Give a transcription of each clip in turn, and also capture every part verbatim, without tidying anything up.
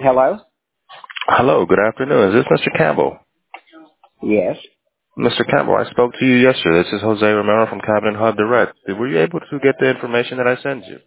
Hello? Hello, good afternoon. Is this Mister Campbell? Yes. Mister Campbell, I spoke to you yesterday. This is Jose Romero from Cabinet Hub Direct. Were you able to get the information that I sent you?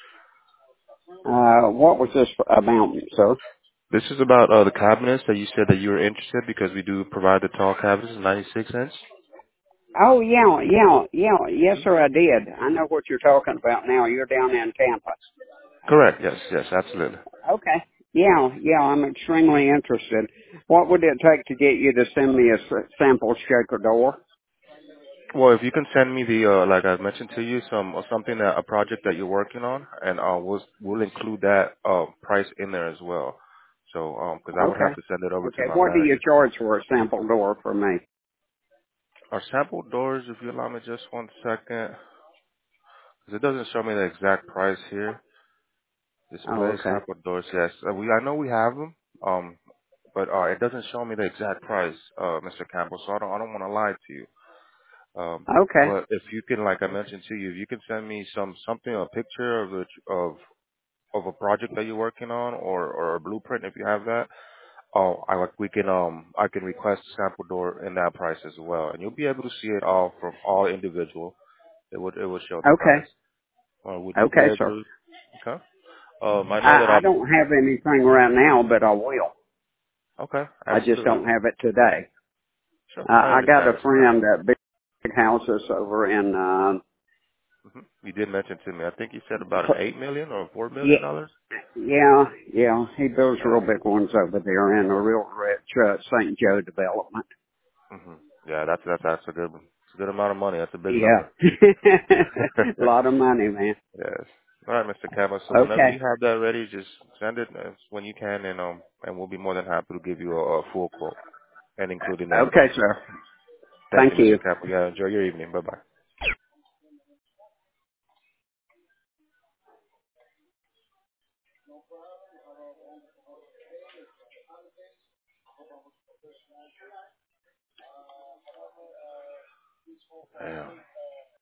Uh, what was this about, sir? This is about uh, the cabinets that you said that you were interested because we do provide the tall cabinets, ninety-six inch. Oh, yeah, yeah, yeah. Yes, sir, I did. I know what you're talking about now. You're down in Tampa. Correct. Yes. Yes. Absolutely. Okay. Yeah, yeah, I'm extremely interested. What would it take to get you to send me a s- sample shaker door? Well, if you can send me the uh, like I mentioned to you, some or something that a project that you're working on, and uh, we'll we'll include that uh, price in there as well. So, um, because I would have Okay. to send it over to Okay, my what do you manager. charge for a sample door for me? Our sample doors, if you allow me just one second. 'Cause it doesn't show me the exact price here. Oh, Display okay. sample doors, yes. Uh, we I know we have them, um, but uh, it doesn't show me the exact price, uh, Mister Campbell. So I don't I don't want to lie to you. Um, Okay. but if you can, like I mentioned to you, if you can send me some something, a picture of the of of a project that you're working on, or or a blueprint if you have that. Oh, I like we can um I can request a sample door in that price as well, and you'll be able to see it all from all individual. It would it would show the Okay. price. Or would you be Okay, able sir. to? Okay. Um, I know that I, I I'm don't have anything right now, but I will. okay. I just Absolutely. don't have it today. Sure. Uh, I I got understand a this. friend that big houses over in, um, hmm You did mention to me. I think you said about an Cl- eight million or four yeah, million dollars. yeah, yeah. He builds Yeah. real big ones over there in a real rich uh, Saint Joe development. hmm Yeah, that's that's that's a good it's a good amount of money. That's a big Yeah, number. a lot of money, man. Yes. All right, Mister Campbell. So whenever you Okay, have that ready, just send it uh, when you can, and um, and we'll be more than happy to give you a, a full quote and including that okay, information. sir. Thank you, Thank Mister you. Campbell. Yeah, enjoy your evening. Bye bye. Damn.